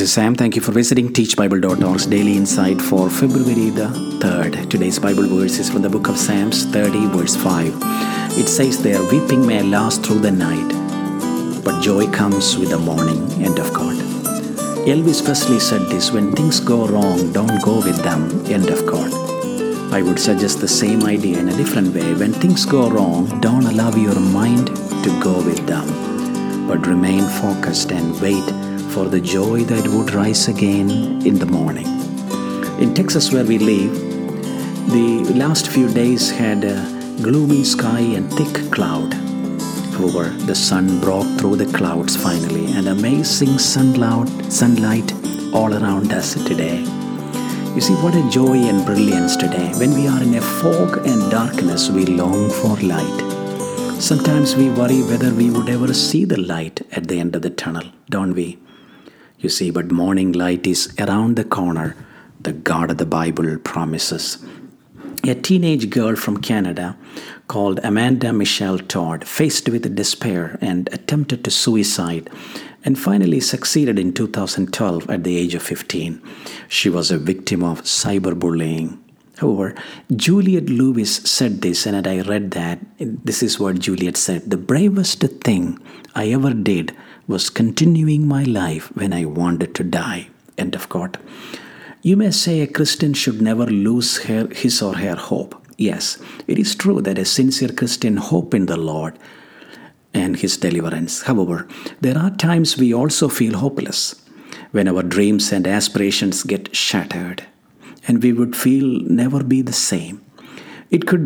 is Sam. Thank you for visiting teachbible.org's Daily Insight for February the 3rd. Today's Bible verse is from the book of Psalms 30 verse 5. It says there, "Weeping may last through the night, but joy comes with the morning." End of quote. Elvis Presley said this, "When things go wrong, don't go with them." End of quote. I would suggest the same idea in a different way. When things go wrong, don't allow your mind to go with them, but remain focused and wait for the joy that would rise again in the morning. In Texas, where we live, the last few days had a gloomy sky and thick cloud. However, the sun broke through the clouds finally, and amazing sunlight all around us today. You see, what a joy and brilliance today. When we are in a fog and darkness, we long for light. Sometimes we worry whether we would ever see the light at the end of the tunnel, don't we? You see, but morning light is around the corner, the God of the Bible promises. A teenage girl from Canada called Amanda Michelle Todd faced with despair and attempted to suicide and finally succeeded in 2012 at the age of 15. She was a victim of cyberbullying. However, Juliette Lewis said this, and I read that. This is what Juliette said: "The bravest thing I ever did was continuing my life when I wanted to die." End of quote. You may say a Christian should never lose his or her hope. Yes, it is true that a sincere Christian hope in the Lord and His deliverance. However, there are times we also feel hopeless, when our dreams and aspirations get shattered, and we would feel never be the same. It could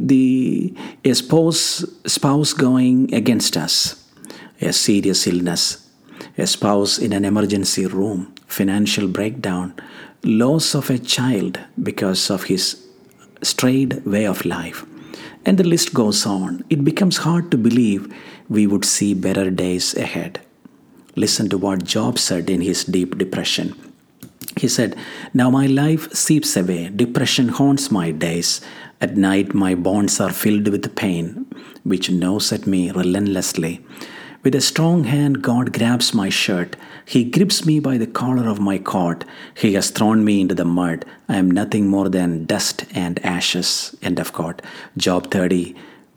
be a spouse going against us, a serious illness, a spouse in an emergency room, financial breakdown, loss of a child because of his strayed way of life. And the list goes on. It becomes hard to believe we would see better days ahead. Listen to what Job said in his deep depression. He said, "Now my life seeps away. Depression haunts my days. At night my bones are filled with pain, which gnaws at me relentlessly. With a strong hand, God grabs my shirt. He grips me by the collar of my coat. He has thrown me into the mud. I am nothing more than dust and ashes." End of quote. Job 30,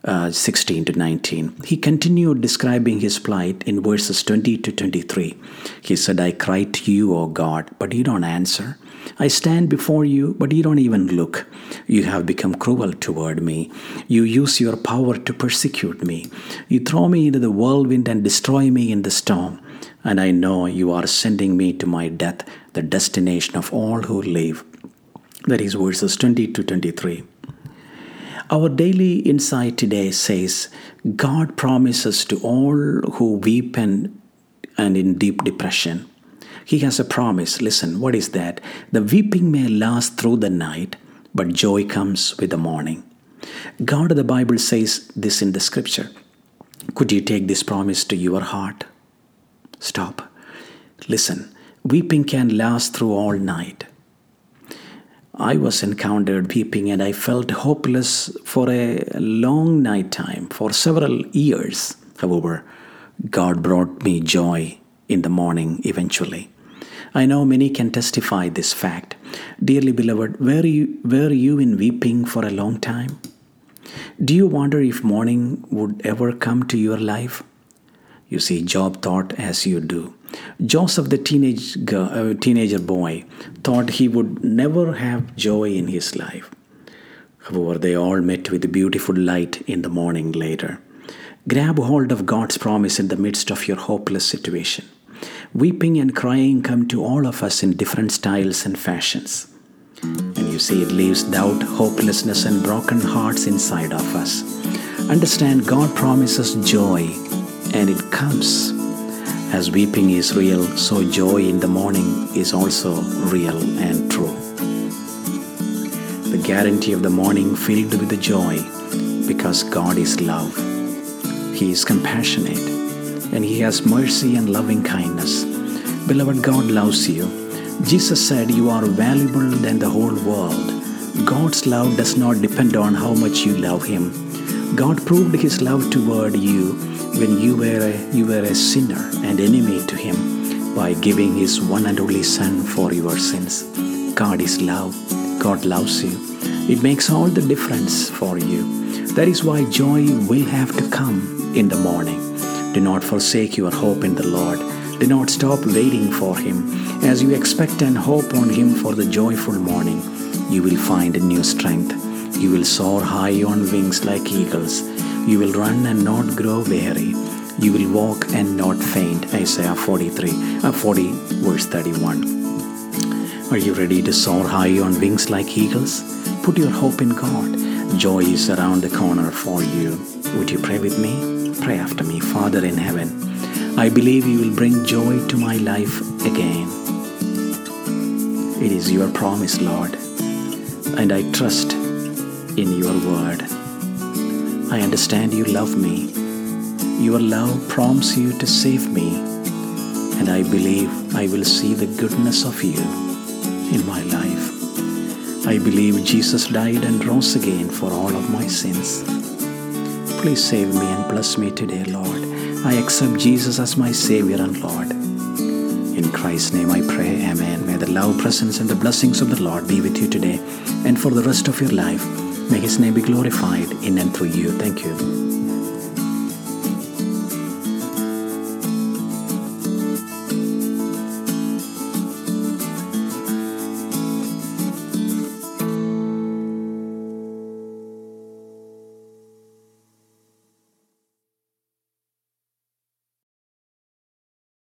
16 to 19. He continued describing his plight in verses 20 to 23. He said, "I cry to you, O God, but you don't answer. I stand before you, but you don't even look. You have become cruel toward me. You use your power to persecute me. You throw me into the whirlwind and destroy me in the storm. And I know you are sending me to my death, the destination of all who live." That is verses 20 to 23. Our daily insight today says, God promises to all who weep and in deep depression. He has a promise. Listen, what is that? "The weeping may last through the night, but joy comes with the morning." God of the Bible says this in the scripture. Could you take this promise to your heart? Stop. Listen, weeping can last through all night. I was encountered weeping and I felt hopeless for a long night time, for several years. However, God brought me joy in the morning eventually. I know many can testify this fact. Dearly beloved, were you in weeping for a long time? Do you wonder if morning would ever come to your life? You see, Job thought as you do. Joseph, the teenager boy, thought he would never have joy in his life. However, they all met with beautiful light in the morning later. Grab hold of God's promise in the midst of your hopeless situation. Weeping and crying come to all of us in different styles and fashions. And you see, it leaves doubt, hopelessness, and broken hearts inside of us. Understand, God promises joy, and it comes. As weeping is real, so joy in the morning is also real and true. The guarantee of the morning filled with the joy, because God is love. He is compassionate, and He has mercy and loving kindness. Beloved, God loves you. Jesus said, "You are valuable than the whole world." God's love does not depend on how much you love Him. God proved His love toward you when you were a sinner and enemy to Him. by giving His one and only Son for your sins. God is love. God loves you. It makes all the difference for you. That is why joy will have to come in the morning. Do not forsake your hope in the Lord. Do not stop waiting for Him. As you expect and hope on Him for the joyful morning, you will find a new strength. You will soar high on wings like eagles. You will run and not grow weary. You will walk and not faint. Isaiah 40 verse 31. Are you ready to soar high on wings like eagles? Put your hope in God. Joy is around the corner for you. Would you pray with me? Pray after me. Father in heaven, I believe you will bring joy to my life again. It is your promise, Lord, and I trust in your word. I understand you love me. Your love prompts you to save me, and I believe I will see the goodness of you in my life. I believe Jesus died and rose again for all of my sins. Please save me and bless me today, Lord. I accept Jesus as my Savior and Lord. In Christ's name I pray, amen. May the love, presence, and the blessings of the Lord be with you today and for the rest of your life. May His name be glorified in and through you. Thank you.